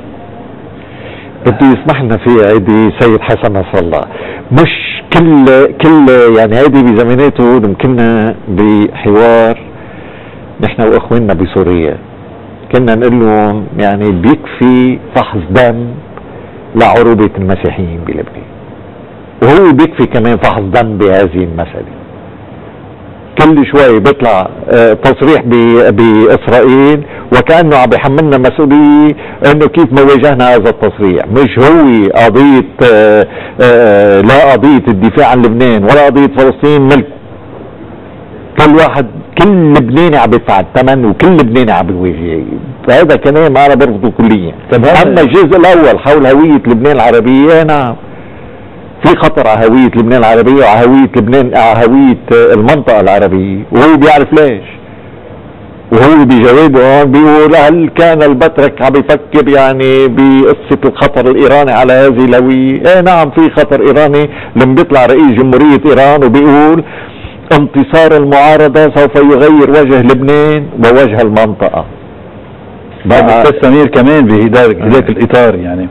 بدي يسمح لنا في هيدي سيد حسن نصر الله، مش كل يعني هيدي بزماناته كنا بحوار نحن واخواننا بسوريا كنا نقول لهم يعني بيكفي فحص دم لعروبة المسيحيين بلبنان، وهو بيكفي كمان فحص دم بهذه المسألة. كل شوي بيطلع تصريح بإسرائيل وكأنه عم بيحملنا مسؤولية انه كيف ما واجهنا هذا التصريح. مش هو قضية لا قضية الدفاع عن لبنان ولا قضية فلسطين ملك كل واحد، كل لبناني عم يدفع الثمن وكل لبناني عم بيواجه. فهذا كلام انا برفضه كليا. اما الجزء الاول حول هوية لبنان العربية، نعم في خطر على هوية لبنان العربية وعلى هوية لبنان، على هوية المنطقة العربية، وهو بيعرف ليش. وهو بجوابه هون بيقول هل كان البترك عم يفكر يعني بقصة الخطر الإيراني على هذه الهوية؟ ايه نعم في خطر إيراني لما بيطلع رئيس جمهورية إيران وبيقول انتصار المعارضة سوف يغير وجه لبنان ووجه المنطقة. أستاذ سمير كمان بهداك الإطار يعني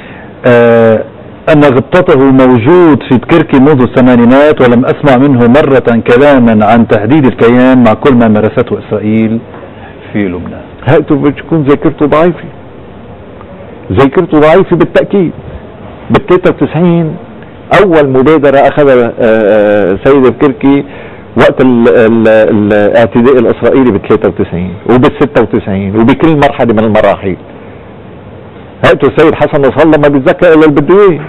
أن غبطته موجود في تكركي منذ الثمانينات، ولم أسمع منه مرة كلاما عن تهديد الكيان مع كل ما مارسته إسرائيل في لبنان. هاتوا بتكون ذاكرته ضعيفة، ذاكرته ضعيفة بالتأكيد. بال 93 أول مبادرة أخذها سيد الكركي وقت الاعتداء الإسرائيلي بال 93 وبال 96 وبكل مرحلة من المراحل. هاتوا السيد حسن نصر الله ما بيتذكر الا اللي بده اياه.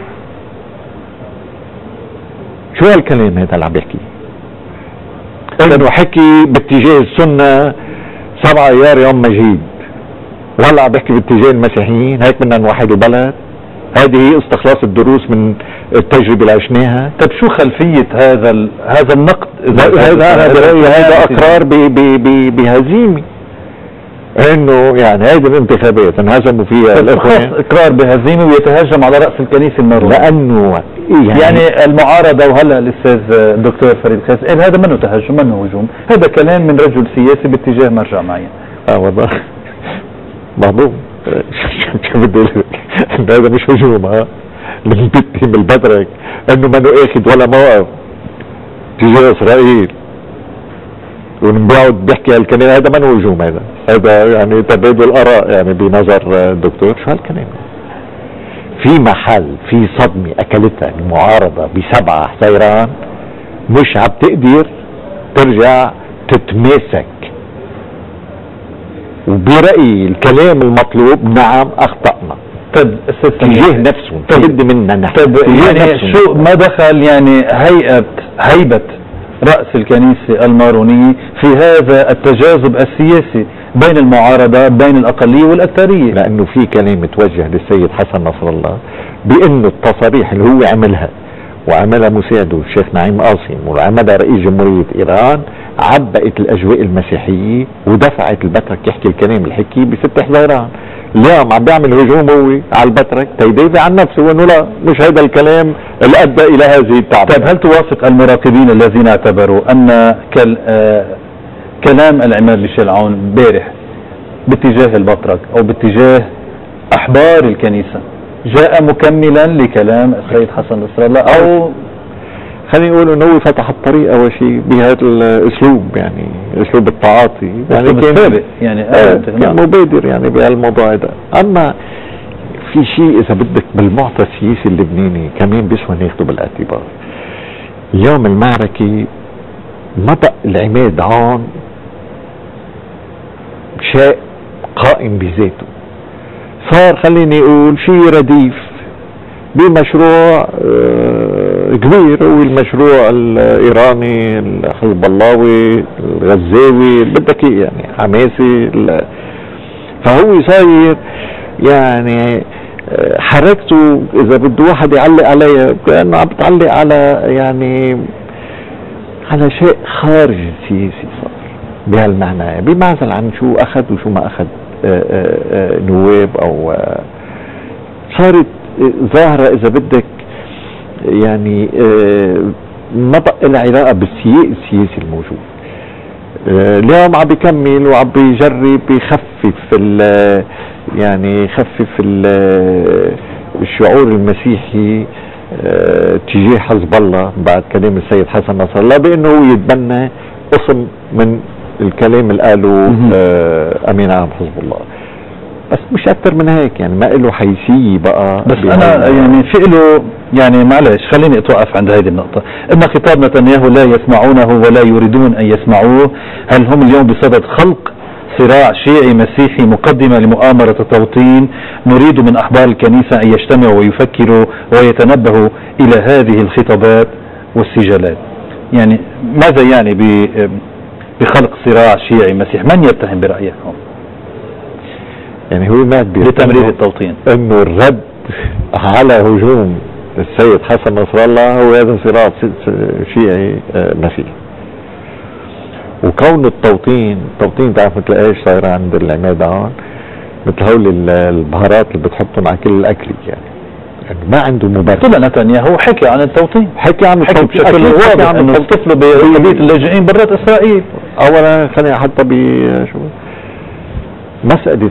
شو هالكلام هذا اللي عم بيحكي؟ انه حكي باتجاه السنه 7 ايار يوم مجيد، وهلا عم بيحكي باتجاه المسيحيين، هيك بدنا نوحد البلد. هذه هي استخلاص الدروس من التجربه اللي عشناها. طيب شو خلفيه هذا النقد؟ هذا اقرار بهزيمه، انه يعني هذه الانتخابات انهزموا فيها الاخوان. اقرار بهزيمه ويتهجم على راس الكنيسه المروني، لانه يعني المعارضه. وهلا الاستاذ الدكتور فريد خاسئ قال هذا منه تهجم منه هجوم، هذا كلام من رجل سياسي باتجاه مرجع معين. والله مهضوم. شو بدي اقول لك؟ هذا مش هجوم. اللي بيتهم البدرك انه منه اخذ ولا موقف تجاه اسرائيل ونبعد بيحكي هالكلام. هذا ما هجوم، هذا يعني تبادل اراء يعني بنظر الدكتور. شو هالكلام؟ في محل في صدمه اكلتها المعارضه ب7 حزيران، مش عم تقدر ترجع تتماسك. وبرأيي الكلام المطلوب نعم اخطأنا. طيب تجاه نفسه بدي منا نحن. طيب يعني شو ما دخل يعني هيبة رأس الكنيسة المارونية في هذا التجاذب السياسي بين المعارضة بين الأقلية والأكثرية؟ لأنه في كلام توجه للسيد حسن نصر الله بأنه التصاريح اللي هو عملها وعملها مساعده الشيخ نعيم قاسم وعملها رئيس جمهورية إيران عبأت الأجواء المسيحية ودفعت البترك يحكي الكلام الحكي ب6 حزيران. اليوم عم بيعمل هجوم هو على البترك تيدافع عن نفسه وانه لا مش هذا الكلام اللي ادى الى هذه التعبير. طيب هل توافق المراقبين الذين اعتبروا ان كلام العماد ميشيل عون امبارح باتجاه البترك او باتجاه احبار الكنيسه جاء مكملا لكلام السيد حسن نصر الله، او خلينا نقول انه هو فتح الطريق اول شيء بهذا الاسلوب، يعني اسلوب التعاطي يعني كان يعني كان مبادر يعني بهالموضوع هذا. اما في شيء اذا بدك بالمعطى السياسي اللبناني كمان بيسوى ناخده بالاعتبار. اليوم المعركه ما بقى العماد عون شيء قائم بذاته، صار خليني اقول شيء رديف بمشروع كبير هو المشروع الايراني الحزب اللهوي الغزاوي بدك يعني حماسي. فهو صاير يعني حركته اذا بده واحد يعلق عليها كانه عم بتعلق على يعني على شيء خارج السياسي، صار بهالمعنى بمعزل عن شو اخذ وشو ما اخذ نواب او صارت ظاهرة اذا بدك يعني ما بقى لها علاقة بالسياق السياسي الموجود. اليوم عم بيكمل وعم بيجرب يخفف يعني يخفف الشعور المسيحي تجاه حزب الله بعد كلام السيد حسن نصر الله بانه يتبنى قسم من الكلام اللي قاله امين عام حزب الله. بس مش اكتر من هيك، يعني ما له حيثيه بقى. بس انا يعني في له يعني معلش خليني اتوقف عند هذه النقطة. اما خطاب نتنياهو لا يسمعونه ولا يريدون ان يسمعوه، هل هم اليوم بصدد خلق صراع شيعي مسيحي مقدمة لمؤامرة التوطين؟ نريد من احبار الكنيسة ان يجتمعوا ويفكروا ويتنبهوا الى هذه الخطابات والسجالات. يعني ماذا يعني بخلق صراع شيعي مسيحي؟ من يتهم برأيكم؟ يعني هو ما لتمرير التوطين انه الرد على هجوم السيد حسن نصر الله هو هذا صراع شيعي مسيحي. وكون التوطين تعرف مثل ايش صاير عند العمادان، مثل هول البهارات اللي بتحطهم على كل الاكل، يعني ما عنده مبرر. طلع نتنياهو حكي عن التوطين، حكي عن التوطين بشكل واضح انه اصطفلوا بقضية اللاجئين برات اسرائيل. اولا خليني احطها بشو مسألة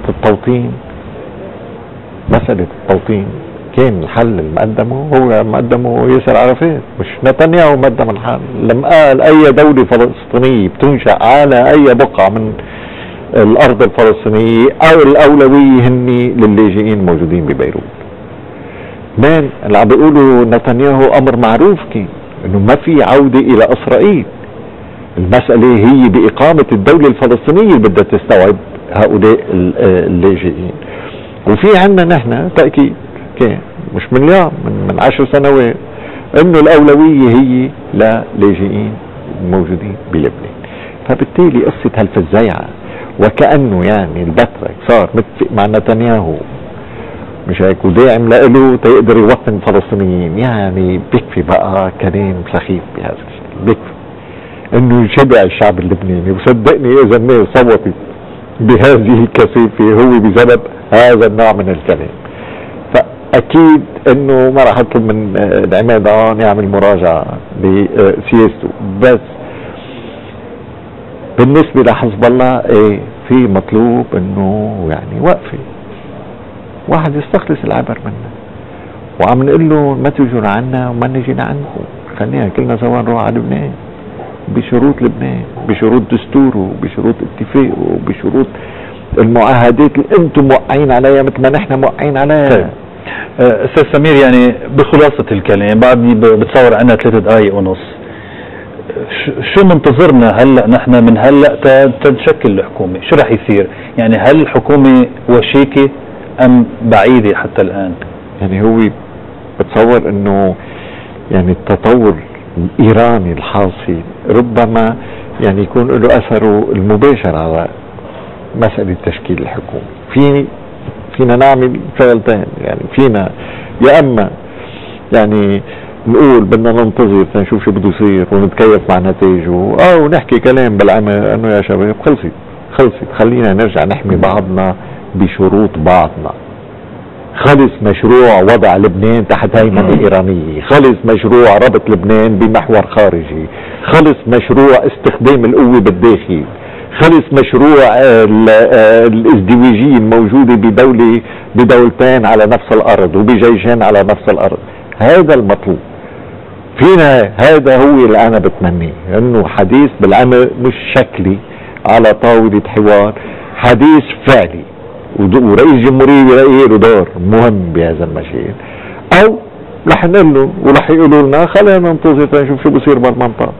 التوطين كان الحل المقدمه هو مقدمه ياسر عرفات، مش نتنياهو مقدم الحل. لما قال اي دولة فلسطينية بتنشأ على اي بقعة من الارض الفلسطينية او الاولوية هن للاجئين الموجودين ببيروت. مان اللي عم بيقولوا نتنياهو امر معروف كان انه ما في عودة الى اسرائيل. المسألة هي باقامة الدولة الفلسطينية اللي بدها تستوعب هؤلاء اللاجئين. وفي عندنا نحن تأكيد كان مش من اليوم، من 10 سنوات، انه الاولوية هي للاجئين الموجودين بلبنان. فبالتالي قصة هالفزيعة وكأنه يعني البترك صار متفق مع نتنياهو مش هيك وداعم له تيقدر يوطن الفلسطينيين، يعني بيكفي بقى كلام سخيف بهذا الشيء. بيكفي انه يشبع الشعب اللبناني، وصدقني اذا الناس صوتت بهذه الكثافة هو بسبب هذا النوع من الكلام. فأكيد انه ما راح اطلب من العماد يعمل مراجعة بسياسته، بس بالنسبة لحزب الله ايه في مطلوب انه يعني وقفة، واحد يستخلص العبر منا، وعم نقول له ما تجوا عنا وما نجينا عنكم، خلينا كلنا سوا نروح على لبنان بشروط لبنان، بشروط دستوره، بشروط اتفاقه، بشروط المعاهدات اللي انتم موقعين عليها مثل ما نحن موقعين عليها. استاذ سمير، يعني بخلاصة الكلام بعدني بتصور عنا 3 دقائق ونص، شو منتظرنا هلا نحن من هلا تنشكل الحكومة؟ شو رح يصير؟ يعني هل الحكومة وشيكة ام بعيدة حتى الان؟ يعني هو بتصور انه يعني التطور الإيراني الحاصل ربما يعني يكون له أثره المباشر على مسألة تشكيل الحكومة. فينا نعمل شغلتين، يعني فينا يا أما يعني نقول بدنا ننتظر نشوف شو بده يصير ونتكيف مع نتائجه، أو نحكي كلام بالعمى أنه يا شباب خلصت خلينا نرجع نحمي بعضنا بشروط بعضنا. خلص مشروع وضع لبنان تحت هيمنة إيرانية، خلص مشروع ربط لبنان بمحور خارجي، خلص مشروع استخدام القوة بالداخل، خلص مشروع الازدواجية الموجودة بدولتين على نفس الأرض وبجيشين على نفس الأرض. هذا المطلوب فينا، هذا هو اللي أنا بتمنيه، إنه حديث بالعمل مش شكلي على طاولة حوار، حديث فعلي، ورئيس جمهورية بلاقي له دور مهم بهذا المشهد. او رح نقول له ورح يقولوا لنا خلينا ننتظر نشوف شو بصير بالمنطقة.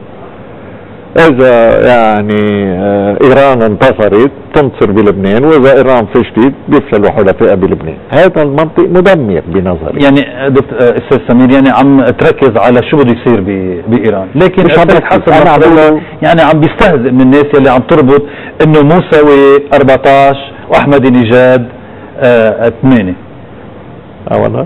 اذا يعني ايران انتصرت تنتصر بلبنان، واذا ايران فشلت بيفشلوا حلفائها بلبنان. هذا المنطق مدمر بنظري. يعني استاذ سمير يعني عم تركز على شو بده يصير بايران، لكن مش حسب يعني عم بيستهزئ من الناس يلي عم تربط انه موسوي 14 واحمدي نجاد 8. اولا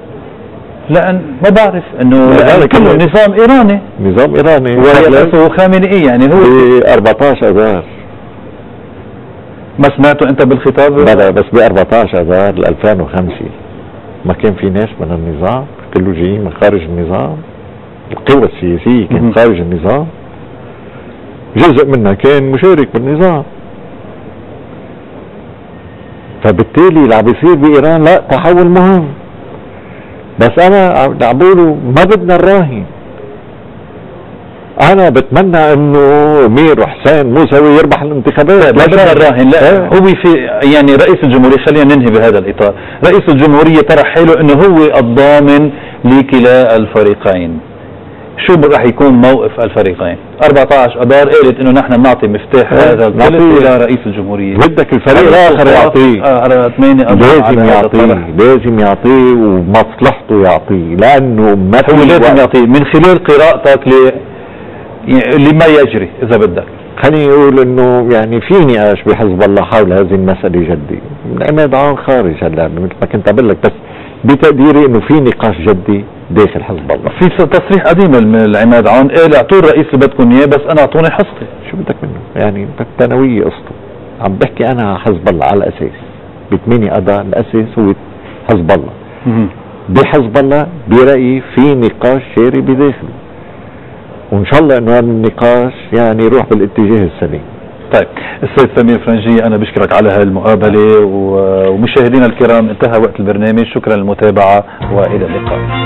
لان ما بعرف انه كله نظام ايراني ورئاسه خامنئي، يعني هو 14 اذار. ما سمعته انت بالخطاب؟ بلا بس ب 14 اذار 2005 ما كان في ناس من النظام، كله جايين من خارج النظام. القوى السياسية كانت خارج النظام، جزء منها كان مشارك بالنظام. فبالتالي اللي عم بيصير بايران لا تحول مهم، بس انا عم بقوله ما بدنا نراهن. انا بتمنى انه مير وحسين موسوي يربح الانتخابات. لا بدنا نراهن. لا هو في يعني رئيس الجمهورية، خلينا ننهي بهذا الاطار. رئيس الجمهورية طرح حاله انه هو الضامن لكلا الفريقين. شو راح يكون موقف الفريقين؟ 14 اذار قالت انه نحن بنعطي مفتاح هذا الثلث الى رئيس الجمهورية. بدك الفريق الاخر يعطيه. لازم يعطيه ومصلحته يعطيه، لانه ما هو لازم يعطيه من خلال قراءتك لما يجري. اذا بدك خليني اقول انه يعني في نقاش بحزب الله حول هذه المسألة جدي. عماد عون خارج هلا مثل ما كنت اقول لك، بس بتقديري انه في نقاش جدي داخل حزب الله. في تصريح قديم من العماد عون قال اعطوا الرئيس اللي بدكم اياه بس انا اعطوني حصتي. شو بدك منه؟ يعني الثانوية قصته. عم بحكي انا حزب الله على الاساس ب8 اذار، الاساس هو حزب الله. بحزب الله برأيي في نقاش جاري بداخله، وان شاء الله انه هذا النقاش يعني يروح بالاتجاه السليم. طيب السيد سمير فرنجية، انا بشكرك على هذه المقابلة، ومشاهدينا الكرام انتهى وقت البرنامج. شكرا للمتابعة والى اللقاء.